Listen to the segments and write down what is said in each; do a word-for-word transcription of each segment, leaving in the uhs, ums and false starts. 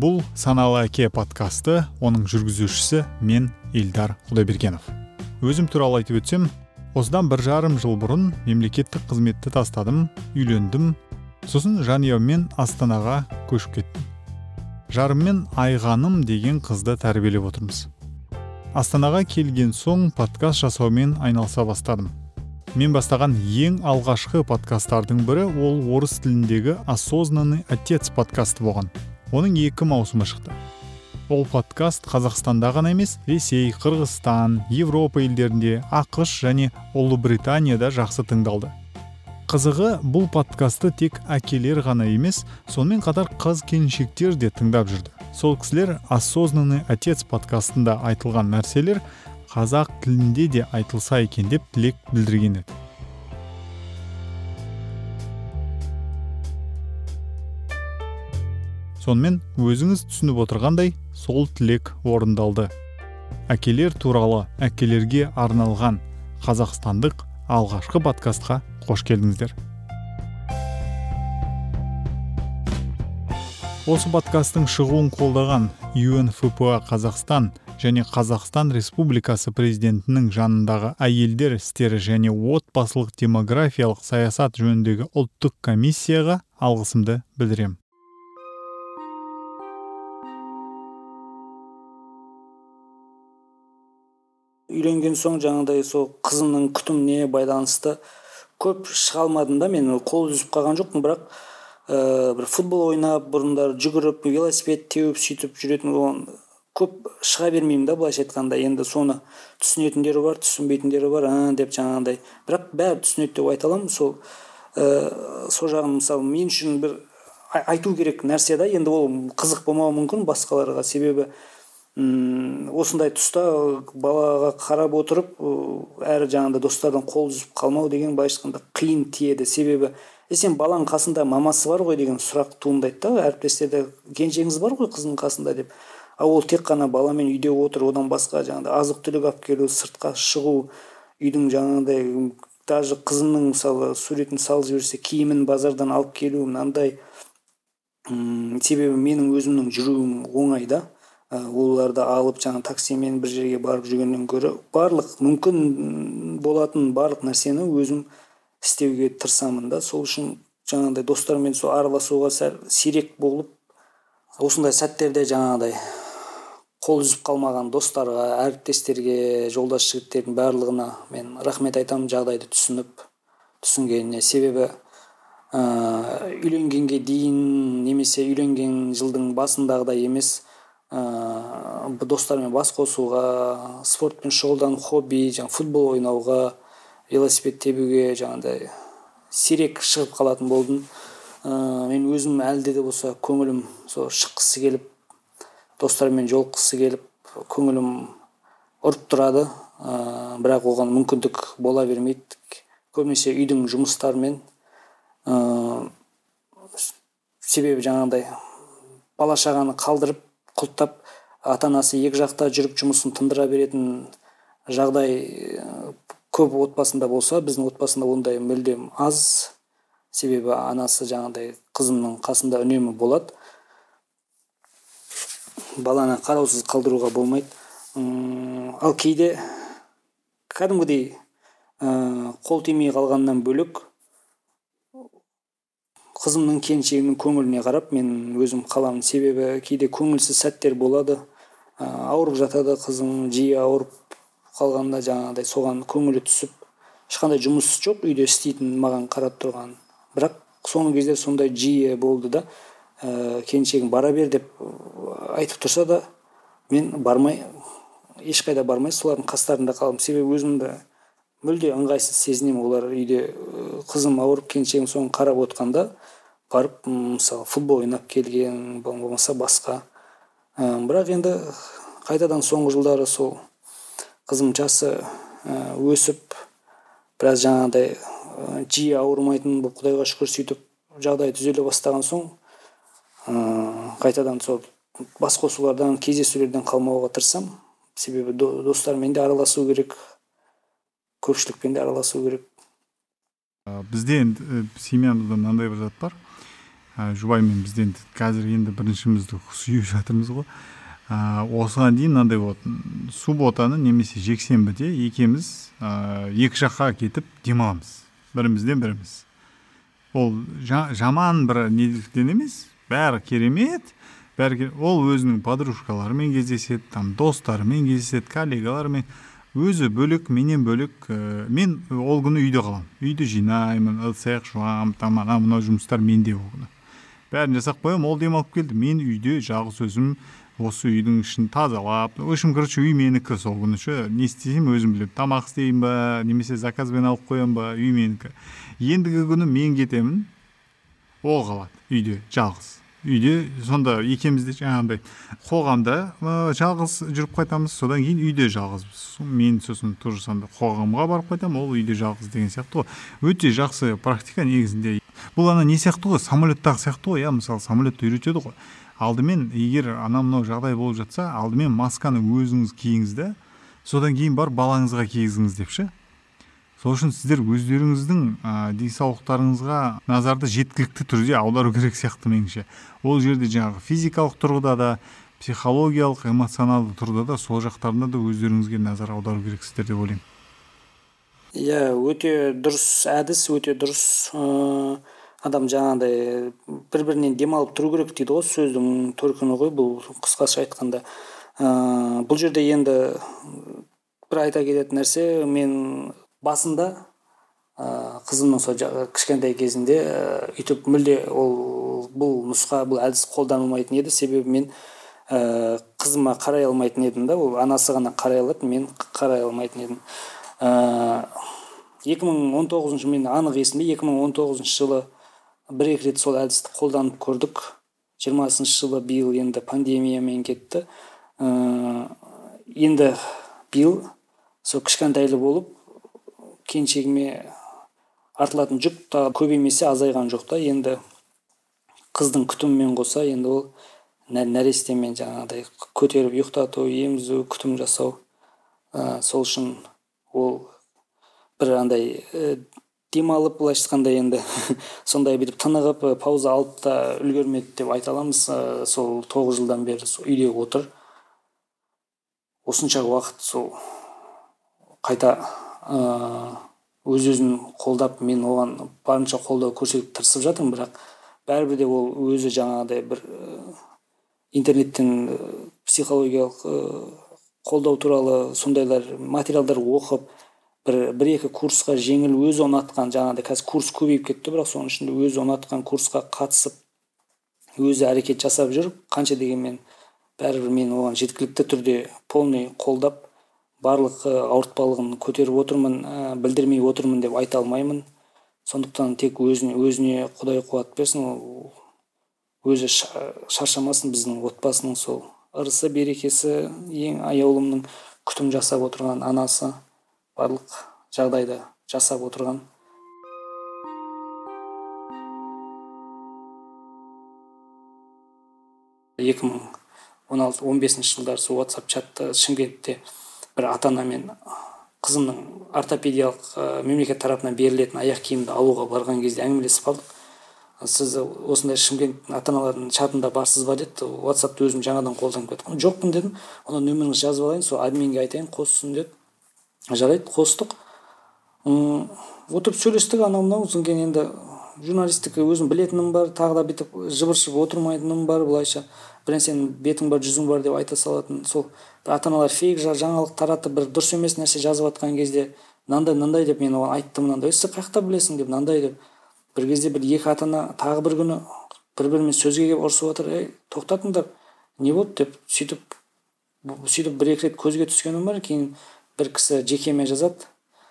Бұл «Саналы әке» подкасты, оның жүргізушісі мен Ильдар Құдайбергенов. Өзім туралы айтып өтсем, осыдан бір жарым жыл бұрын мемлекеттік қызметті тастадым, үйлендім, сосын жанұяммен Астанаға көшіп кеттім. Жарыммен Айғаным деген қызды тәрбиелеп отырмыз. Астанаға келген соң подкаст жасаумен айналыса бастадым. Мен бастаған ең алғашқы подкасттардың бірі ол орыс тіліндегі «Осознанный отец» подкасты болған. Оның екі маусымы шықты. Ол подкаст Қазақстанда ғана емес, Ресей, Қырғызстан, Европа елдерінде, ақш және Ұлыбританияда жақсы тыңдалды. Қызығы, бұл подкасты тек әкелер ғана емес, сонымен қатар қыз-келіншектер де тыңдап жүрді. Сол кісілер «Осознанный отец» подкастында айтылған нәрселер қазақ тілінде де айтылса екен деп тілек білдірген еді. Сонымен өзіңіз түсініп отырғандай, сол тілек орындалды. Әкелер туралы, әкелерге арналған қазақстандық алғашқы подкастқа қош келдіңіздер. Осы подкасттың шығуын қолдаған ю эн эф пэ а Қазақстан және Қазақстан Республикасы президентінің жанындағы әйелдер істері және отбасылық демографиялық саясат жөніндегі ұлттық комиссияға алғысымды білдірем. Үйленген соң жаңағыдай сол қызымның күтіміне байланысты көп шыға алмадым да, мен қол үзіп қалған жоқпын, бірақ ә, бір футбол ойнап, бұрындар жүгіріп, велосипед теуіп сөйтіп жүретін, оған көп шыға бермеймін да, былайша айтқанда. Енді соны түсінетіндері бар, түсінбейтіндері бар, а деп жаңағыдай. Бірақ бәрі түсінеді деп айта аламын. Сол ә, сол жағын мысалы мен үшін бір айту керек нәрсе да, енді ол қызық болмауы мүмкін басқаларға, себебі М, осындай тұста балаға қарап отырып әрі жаңағыда достардан қол үзіп қалмау деген былайша айтқанда қиын тиеді. Себебі е сен баланың қасында мамасы бар ғой деген сұрақ туындайды да, әріптестерде кенжеңіз бар ғой қызының қасында деп. А ол тек қана баламен үйде отыр, одан басқа жаңағыдай азық-түлік алып келу, сыртқа шығу, үйдің жаңағыдай даже қызының мысалы суретін салып жіберсе киімін базардан алып келу, мынандай. М, себебі менің өзімнің жүруім оңай да. Оларды алып жаңа таксимен бір жерге барып жүргеннен гөрі барлық мүмкін болатын барлық нәрсені өзім істеуге тырысамын да. Сол үшін жаңағыдай достармен сол араласуға сәл сирек болып, осындай сәттерде жаңағыдай қол үзіп қалмаған достарға, әріптестерге, жолдас жігіттердің барлығына мен рахмет айтамын, жағдайды түсініп түсінгеніне. Себебі ә, үйленгенге дейін немесе үйленген жылдың басындағыдай емес, Ә, достармен бас қосуға, спортпен шұғылданып, хобби, жаңа футбол ойнауға, велосипед тебуге жаңағыдай сирек шығып қалатын болдым. Ә, мен өзім әлде де болса көңілім сол шыққысы келіп, достармен жолыққысы келіп, көңілім ұрып тұрады. Ә, бірақ оған мүмкіндік бола бермейді. Көбінесе үйдің жұмыстарымен. Ә, себебі жаңағыдай бала шағаны қалдырып құлттап, ата-анасы екі жақта жүріп жұмысын тындыра беретін жағдай көп отбасында болса, біздің отбасында ондай мүлдем аз. Себебі анасы жаңағыдай қызымның қасында үнемі болады. Баланы қараусыз қалдыруға болмайды. М, ал кейде кәдімгідей ә, қол тимей қалғаннан бөлек қызымның келіншегінің көңіліне қарап мен өзім қаламын. Себебі кейде көңілсіз сәттер болады. Ә, ауырып жатады қызым, жиі ауырып қалғанда жаңағыдай соған көңілі түсіп, ешқандай жұмыс жоқ үйде істейтін, маған қарап тұрған. Бірақ соңғы кезде сондай жиі болды да. Ә, келіншегім бара бер деп айтып тұрса да, мен бармай, ешқайда бармай солардың қастарында қалдым. Себебі өзімді мүлде ыңғайсыз сезінемін. Олар үйде қызым ауырып, келіншегім соны қарап отқанда, барып мысалы футбол ойнап келген, болмаса басқа. Ә, бірақ енді қайтадан соңғы жылдары сол қызым жасы ә, өсіп, біраз жаңағыдай ә, жиі ауырмайтын болып, Құдайға шүкір сөйтіп жағдай түзеле бастаған соң, ә, қайтадан сол бас қосулардан, кездесулерден қалмауға тырысам. Себебі достармен де араласу керек, көпшілікпен де араласу керек. Бізде енді семьямызда мынандай бір зат бар. жұбаймен бізден қазір енді біріншімізді сүйіп жатырмыз ғой. ә, осыған дейін мынандай болатын, субботаны немесе жексенбіде екеуміз ә, екі жаққа кетіп демаламыз, бірімізден біріміз. Ол жа, жаман бір неліктен емес, бәрі керемет, бәрі керемет. Ол өзінің подружкаларымен кездеседі, там достарымен кездеседі, коллегаларымен. Өзі бөлек, менен бөлек. ә, мен ол күні үйде қаламын, үйді жинаймын, ыдыс-аяқ жуамын, там ана мына жұмыстар менде ол күні. Бәрін жасап қоямын, ол демалып келді. Мен үйде жалғыз өзім осы үйдің ішін тазалап, в общем, короче, үй менікі сол күні ше. Не істесем өзім білемін. Тамақ істеймін ба, немесе заказбен алып қоямын ба, үй менікі. Ендігі күні мен кетемін, ол қалады үйде жалғыз. Үйде сонда екеумізде жаңағындай қоғамда ә, жалғыз жүріп қайтамыз, содан кейін үйде жалғызбыз. Мен сосын тоже сонда қоғамға барып қайтамын, ол үйде жалғыз деген сияқты ғой. Өте жақсы практика негізінде. Бұл ана не сияқты ғой, самолеттағы сияқты ғой, иә, мысалы самолетті үйретеді ғой. Алдымен егер ана мынау жағдай болып жатса, алдымен масканы өзіңіз киіңіз де, содан кейін бар балаңызға кигізіңіз деп ше. Сол үшін сіздер өздеріңіздің ә, денсаулықтарыңызға назарды жеткілікті түрде аудару керек сияқты меніңше. Ол жерде жаңағы физикалық тұрғыда да, психологиялық, эмоционалды тұрғыда да сол жақтарында да өздеріңізге назар аудару керексіздер деп ойлаймын. Иә, өте дұрыс әдіс, өте дұрыс. Ә, адам жаңағыдай бір-бірінен демалып тұру керек дейді ғой, сөздің төркіні ғой бұл, қысқаша айтқанда. Ә, бұл жерде енді бір айта кететін нәрсе, мен басында ә, қызымның сол кішкентай кезінде ә, үйтіп мүлде ол бұл нұсқа, бұл әдіс қолданылмайтын еді. Себебі мен ә, қызыма қарай алмайтын едім да, ол анасы ғана қарай алады, мен қарай алмайтын едім. Ә, екі мың он тоғызыншы мен анық есімде, екі мың он тоғызыншы жылы бір-екі рет сол әдісті қолданып көрдік. жиырмасыншы жылы биыл енді пандемиямен кетті. Ә, енді биыл сол кішкентайлы болып келіншегіме артылатын жүк та көбеймесе азайған жоқ та. Енді қыздың күтімімен қоса енді ол нәрестемен жаңағыдай көтеріп ұйықтату, емізу, күтім жасау. Ә, сол үшін ол бір андай ә, демалып, былайша айтқанда енді сондай бүйтіп тынығып, пауза алып та үлгермеді деп айта аламыз. Ә, сол тоғыз жылдан бері сол үйде отыр. Осынша уақыт сол қайта өз-өзін қолдап, мен оған барынша қолдау көрсетіп тырысып жатырмын, бірақ бәрібір де ол өзі жаңағыдай бір интернеттен психологиялық қолдау туралы сондайлар материалдар оқып, бір бір-екі курсқа жеңіл өзі ұнатқан, жаңағыдай қазір курс көбейіп кетті, бірақ соның ішінде өзі ұнатқан курсқа қатысып, өзі әрекет жасап жүріп, қанша дегенмен бәрібір мен оған жеткілікті түрде полный қолдап, барлық ауыртпалығын көтеріп отырмын, ә, білдірмей отырмын деп айта алмаймын. Сондықтан тек өзіне, өзіне Құдай қуат берсін, өзі шаршамасын, біздің отбасының сол ырысы, берекесі, ең аяулымның күтім жасап отырған анасы, барлық жағдайда жасап отырған. екі мың он алты он бесінші жылдары сол WhatsApp чатты Шымкентте бір ата-ана мен қызымның ортопедиялық ә, мемлекет тарапынан берілетін аяқ киімді алуға барған кезде әңгімелесіп қалдық. Сіз осындай Шымкент ата-аналардың чатында барсыз ба деді. WhatsAppты өзім жаңадан қолданып кеткенмін. Жоқпын дедім. Онда нөміріңізді жазып алайын, сол админге айтайын, қоссын деді. Жарайды, қостық. Отырып сөйлестік, анау мынау. Содан кейін енді журналистика өзім білетінім бар, тағы да бүйтіп жыбыршып отырмайтыным бар, былайша бірен сенің бетің бар, жүзің бар деп айта салатын. Сол ата-аналар фейк жаңалық таратып, бір дұрыс емес нәрсе жазып жатқан кезде мынандай мынандай деп мен оған айттым, мынандай. Сіз қаяқта білесің деп мынандай деп. Бір кезде бір екі ата-ана тағы бір күні бір-бірімен сөзге келіп ұрысып отыр. Ей, тоқтатыңдар. Не болды деп сөйтіп сөйтіп бір-екі рет көзге түскенім бар. Кейін бір кісі жекеме жазады.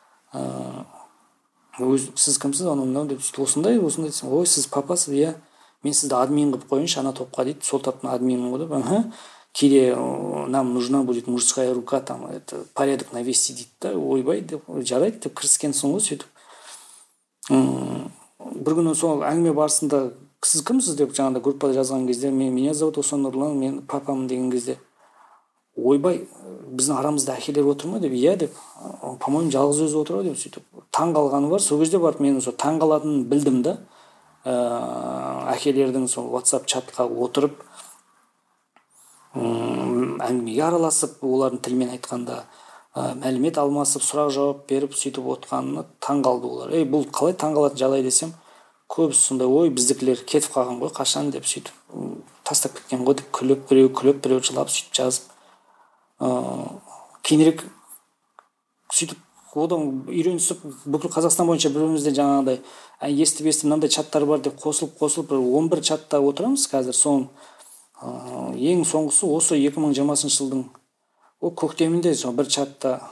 Өз сіз кімсіз, анау мынау деп сөйтіп осындай осындай десем, ой, сіз папасыз, иә. Мен сізді админ қылып қойыншы ана топқа дейді. Сол топтың админмін ғой деп. Аха. Кейде нам нужна будет мужская рука, там это порядок навести дейді да. Ойбай деп, жарайды деп кіріскенсің ғой сөйтіп. Бір күні сол әңгіме барысында сіз кімсіз деп жаңағыда группада жазған кезде, мен меня зовут Осан Нұрлан, мен папамын деген кезде, ойбай, біздің арамызда әкелер отыр ма деп, иә деп, по-моему жалғыз өзі отыр деп сөйтіп таң қалғаны бар. Сол кезде барып мен сол таң қалатынын білдім да. әкелердің сол WhatsApp чатқа отырып әңгімеге араласып, олардың тілмен айтқанда мәлімет алмасып, сұрақ жауап беріп сөйтіп отқанына таң қалды олар. Ей, бұл қалай таң қалатын жағдай десем, көбісі сондай, ой, біздікілер кетіп қалған ғой, қашан деп сөйтіп тастап кеткен ғой деп күліп, біреу күліп, біреу жылап сөйтіп жазып. Кейінірек сөйтіп одан үйренісіп, бүкіл Қазақстан бойынша бір-бірімізден жаңағыдай естіп естіп мынандай чаттар бар деп қосылып қосылып бір он бір чатта отырамыз қазір. Соның ең соңғысы осы екі мың жиырмасыншы жылдың ол көктемінде сол бір чатта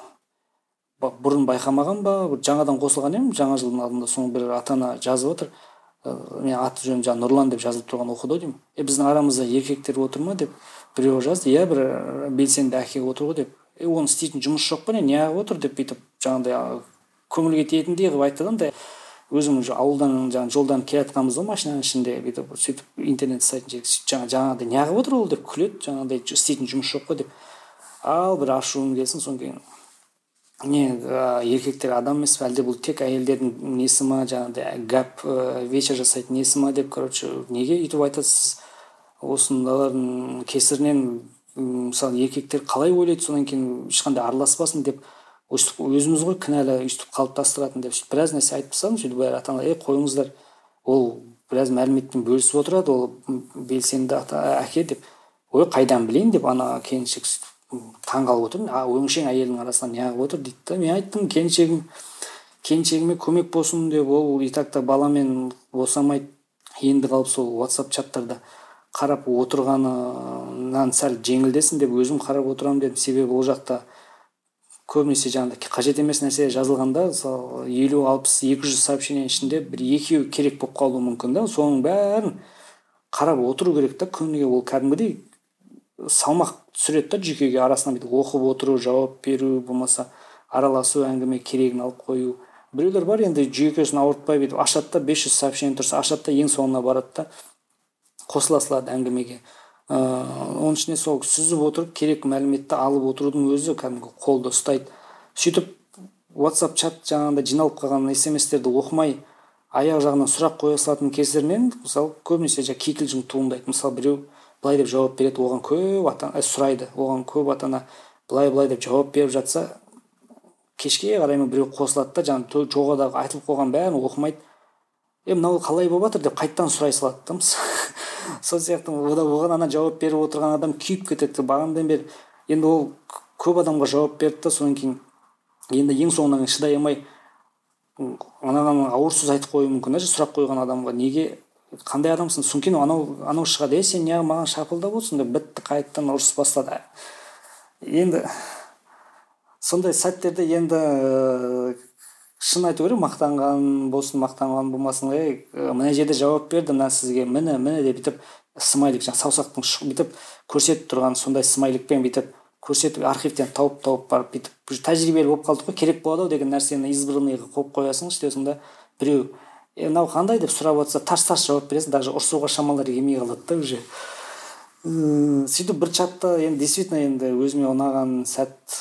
бұрын байқамаған ба, жаңадан қосылған едім жаңа жылдың алдында. Соның бір ата-ана жазып отыр, мен аты жөнім жаңа Нұрлан деп жазылып тұрған оқыды деймін. Е, біздің арамызда еркектер отыр ма деп біреу жазды. Иә, бір белсенді әке отыр ғой деп. Е, оны істейтін жұмыс жоқ па не, неғып отыр деп бүйтіп жаңағыдай көңілге тиетіндей қылып айтты да. Өзім ауылдан жаңа жолдан келе жатқанбыз ғой машинаның ішінде, бүйтіп сөйтіп интернет сайтын жаңа жаңағыдай неғып отыр ол деп күледі, жаңағыдай істейтін жұмыс жоқ па деп. Ал бір ашуым келсін, содан кейін не еркектер адам емес, әлде бұл тек әйелдердің несі ма, жаңағыдай гәп вечер жасайтын несі ма деп, короче, неге өйтіп айтасыз? Осындайлардың кесірінен мысалы еркектер қалай ойлайды, содан кейін ешқандай араласпасын деп өзіміз ғой кінәлі өйстіп қалыптастыратын деп біраз нәрсе айтып тастадым. Сөйтіп бәрі ата-аналар, ей, қойыңыздар, ол біраз мәліметпен бөлісіп отырады, ол белсенді әке деп. Ой, қайдан білейін деп ана келіншек таң қалып отырмын. А, өңшең әйелдің арасынан неғып отыр дейді да. Мен айттым, келіншегім келіншегіме көмек болсын деп, ол и так та баламен босамайды, енді қалып сол WhatsApp чаттарда қарап отырғанынан сәл жеңілдесін деп өзім қарап отырамын дедім. Себебі ол жақта көбінесе жаңағыдай қажет емес нәрсе жазылғанда, мысалы елу алпыс екі жүз сообщениенің ішінде бір екеуі керек болып қалуы мүмкін да. Соның бәрін қарап отыру керек та күніге. Ол кәдімгідей салмақ түсіреді да жүйкеге, арасынан бүйтіп оқып отыру, жауап беру, болмаса араласу, әңгіме керегін алып қою. Біреулер бар енді жүйкесін ауыртпай бүйтіп ашады да, бес жүз сообщение тұрса ашады да, ең соңына барады да, қосыла салады әңгімеге. Оның ішіне сол сүзіп отырып керек мәліметті алып отырудың өзі кәдімгі қолды ұстайды. Сөйтіп WhatsApp чат жаңағыдай жиналып қалған смс-терді оқымай аяқ жағынан сұрақ қоя салатын кесірінен, мысалы көбінесе жаңа кикілжің туындайды. Мысалы біреу былай деп жауап береді, оған көп ата-ана сұрайды, оған көп ата-ана былай былай деп жауап беріп жатса, кешке қараймын біреу қосылады да, жаңа жоғарыдағы айтылып қойған бәрін оқымайды. Е, мынау қалай болып жатыр деп қайттан сұрай салады да. Сол сияқты оған ана жауап беріп отырған адам күйіп кетеді. Бағанадан бері енді ол көп адамға жауап берді да, содан кейін енді ең соңынан шыдай алмай анаған ауыр сөз айтып қоюы мүмкін да, сұрақ қойған адамға. Неге, қандай адамсың? Содан кейін анау анау шығады, е, сен неғып маған шапылдап отырсың деп бітті, қайтадан ұрыс бастады. Енді сондай сәттерде енді шын айту керек, мақтанған болсын, мақтанған болмасын, мына жерде жауап берді, мына сізге міне міне деп бүйтіп смайлик, жаңа саусақтың бүйтіп көрсетіп тұрған сондай смайликпен бүйтіп көрсетіп архивтен тауып тауып барып бүйтіп тәжірибелі болып қалдық қой, керек болады ау деген нәрсені избранныйға қойып қоясың, істесің да, біреу е, мынау қандай деп сұрап жатса тарс-тарс жауап бересің, даже ұрсуға шамалар келмей қалады да уже. Сөйтіп бір чатта енді действительно енді өзіме ұнаған сәт,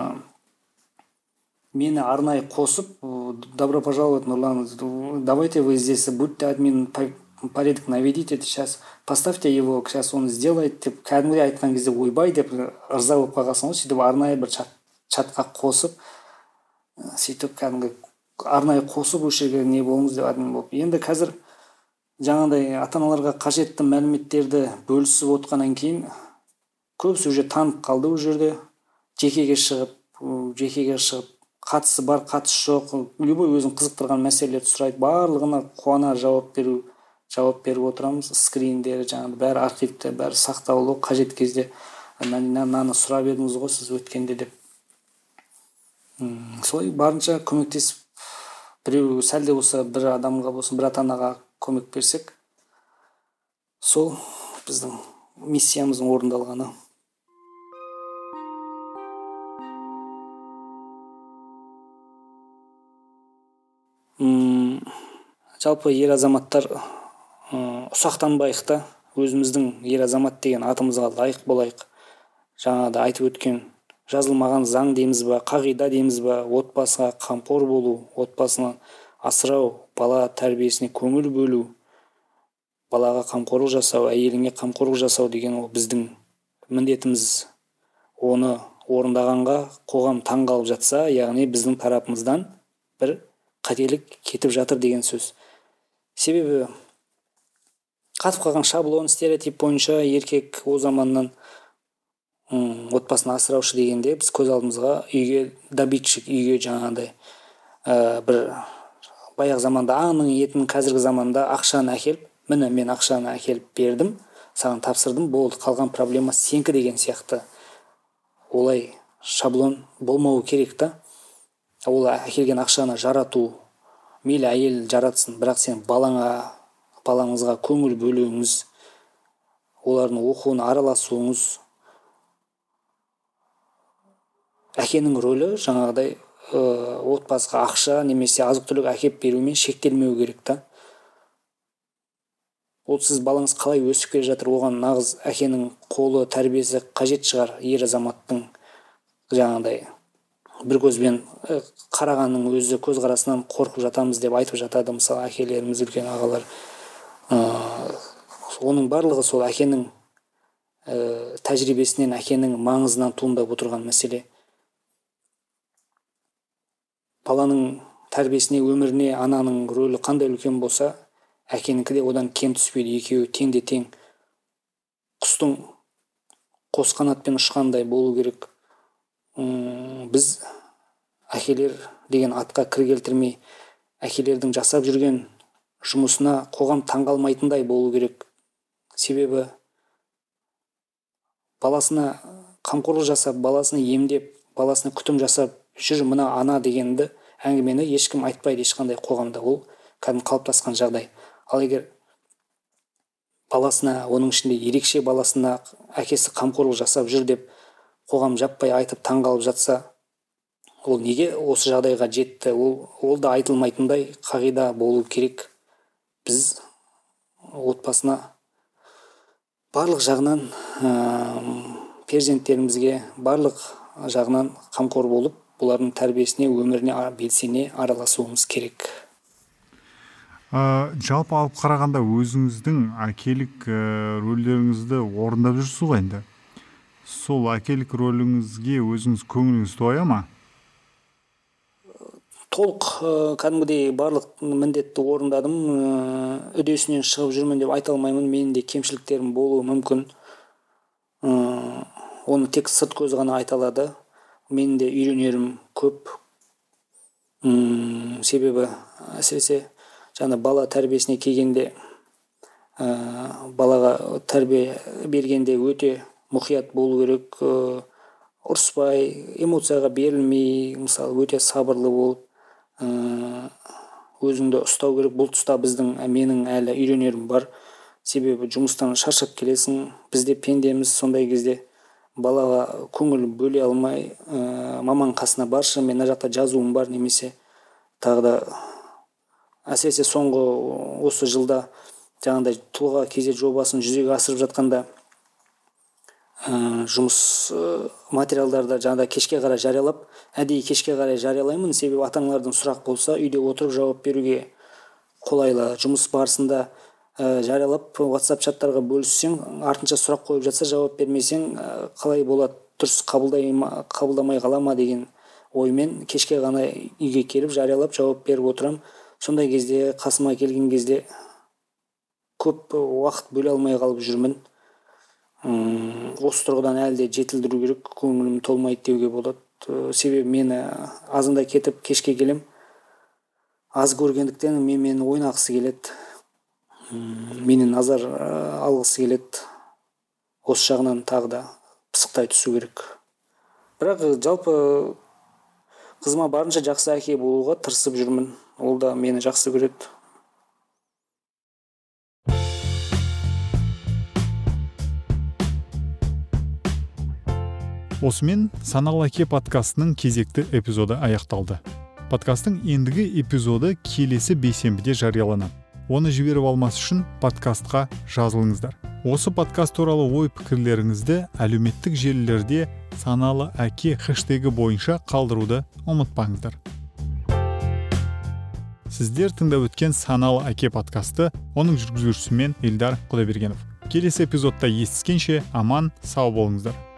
мені арнайы қосып, добро пожаловать, Нурлан, давайте вы здесь будьте админ, порядок наведите, сейчас поставьте его, сейчас он сделает деп кәдімгідей айтқан кезде ойбай деп ырза болып қалғансың ғой. Сөйтіп арнайы бір чат, чатқа қосып, сөйтіп кәдімгі арнайы қосып осы жерге не болыңыз деп админ болып. Енді қазір жаңағыдай ата-аналарға қажетті мәліметтерді бөлісіп отқаннан кейін көбісі уже танып қалды, ол жерде жекеге шығып, жекеге шығып қатысы бар, қатысы жоқ, любой өзін қызықтырған мәселелерді сұрайды, барлығына қуана жауап беру, жауап беріп отырамыз. Скриндері жаңағы бәрі архивте, бәрі сақтаулы, қажет кезде мынаны сұрап едіңіз ғой сіз өткенде деп. Солай барынша көмектесіп, біреу сәл де болса бір адамға болсын, бір ата-анаға көмек берсек, сол біздің миссиямыздың орындалғаны. Жалпы ер азаматтар ұсақтанбайық та, өзіміздің ер азамат деген атымызға лайық болайық. Жаңағыда айтып өткен жазылмаған заң дейміз ба, қағида дейміз ба, отбасыға қамқор болу, отбасына асырау, бала тәрбиесіне көңіл бөлу, балаға қамқорлық жасау, әйеліңе қамқорлық жасау деген ол біздің міндетіміз. Оны орындағанға қоғам таң қалып жатса, яғни біздің тарапымыздан бір қателік кетіп жатыр деген сөз. Себебі қатып қалған шаблон, стереотип бойынша еркек о заманнан отбасын асыраушы дегенде біз көз алдымызға үйге добитчик, үйге жаңағыдай ә, бір баяғы заманда аңның етін, қазіргі заманда ақшаны әкеліп, міне мен ақшаны әкеліп бердім, саған тапсырдым, болды, қалған проблема сенікі деген сияқты. Олай шаблон болмауы керек та. Ол әкелген ақшаны жарату, мейлі әйел жаратсын, бірақ сен балаңа, балаңызға көңіл бөлуіңіз, олардың оқуына араласуыңыз, әкенің рөлі жаңағыдай ә, отбасыға ақша немесе азық-түлік әкеп берумен шектелмеу керек та. Ол сіз балаңыз қалай өсіп келе жатыр, оған нағыз әкенің қолы, тәрбиесі қажет шығар. Ер азаматтың жаңағыдай бір көзбен ә, қарағанның өзі көзқарасынан қорқып жатамыз деп айтып жатады мысалы әкелеріміз, үлкен ағалар. Ә, оның барлығы сол әкенің ә, тәжірибесінен, әкенің маңызынан туындап отырған мәселе. Баланың тәрбиесіне, өміріне ананың рөлі қандай үлкен болса, әкенікі де одан кем түспейді. Екеуі тең де тең. Құстың қос қанатпен ұшқандай болу керек. Үм, біз әкелер деген атқа кір келтірмей, әкелердің жасап жүрген жұмысына қоғам таңғалмайтындай болу керек. Себебі баласына қамқорлық жасап, баласына емдеп, баласына күтім жасап жүр мына ана дегенді әңгімені ешкім айтпайды ешқандай қоғамда. Ол кәдімгі қалыптасқан жағдай. Ал егер баласына, оның ішінде ерекше баласына әкесі қамқорлық жасап жүр деп қоғам жаппай айтып таңғалып жатса, ол неге осы жағдайға жетті? Ол, ол да айтылмайтындай қағида болу керек. Біз отбасына барлық жағынан ә, перзенттерімізге барлық жағынан қамқор болып, бұлардың тәрбиесіне, өміріне белсене араласуымыз керек. Ә, жалпы алып қарағанда өзіңіздің әкелік ә, рөлдеріңізді орындап жүрсіз ғой енді. Сол әкелік рөліңізге өзіңіз көңіліңіз тоя ма? Толық ә, кәдімгідей барлық міндетті орындадым. Ә, үдесінен шығып жүрмін деп айта алмаймын. Менің де кемшіліктерім болуы мүмкін. Ә, оны тек сырт көз ғана айта алады. Менің де үйренерім көп. Үм, себебі әсіресе жаңа бала тәрбиесіне келгенде, ә, балаға тәрбие бергенде өте мұқият болу керек. Ә, ұрыспай, эмоцияға берілмей, мысалы өте сабырлы болып, ә, өзіңді ұстау керек. Бұл тұста біздің, менің әлі үйренерім бар. Себебі жұмыстан шаршап келесің, бізде пендеміз, сондай кезде балаға көңіл бөле алмай, ә, маманың қасына баршы, мен мына жақта жазуым бар, немесе тағы да әсіресе соңғы осы жылда жаңағыдай тұлға кезет жобасын жүзеге асырып жатқанда ә, жұмыс ә, материалдарды жаңағыдай кешке қарай жариялап, әдейі кешке қарай жариялаймын, себебі ата-аналардан сұрақ болса үйде отырып жауап беруге қолайлы. Жұмыс барысында ә, жариялап WhatsApp чаттарға бөліссең, артынша сұрақ қойып жатса жауап бермесең ә, қалай болады, дұрыс қабылдай ма, қабылдамай қала ма деген оймен кешке ғана үйге келіп жариялап жауап беріп отырам. Сондай кезде, қасыма келген кезде көп уақыт бөле алмай қалып жүрмін. Үм, осы тұрғыдан әлі де жетілдіру керек, көңілім толмайды деуге болады. Себебі мені азында кетіп кешке келем, аз көргендіктен мен мені ойнағысы келеді. Мені назар алғысы келеді. Осы жағынан тағы да пысықтай түсу керек. Бірақ жалпы қызыма барынша жақсы әке болуға тырысып жүрмін. Ол да мені жақсы көреді. Осымен Саналы әке подкастының кезекті эпизоды аяқталды. Подкасттың ендігі эпизоды келесі бейсенбіде жарияланады. Оны жіберіп алмас үшін подкастқа жазылыңыздар. Осы подкаст туралы ой пікірлеріңізді әлеуметтік желілерде Саналы әке хэштегі бойынша қалдыруды ұмытпаңыздар. сіздер тыңдап өткен саналы әке подкасты, оның жүргізушісі мен Эльдар Құдайбергенов. Келесі эпизодта естіскенше аман сау болыңыздар.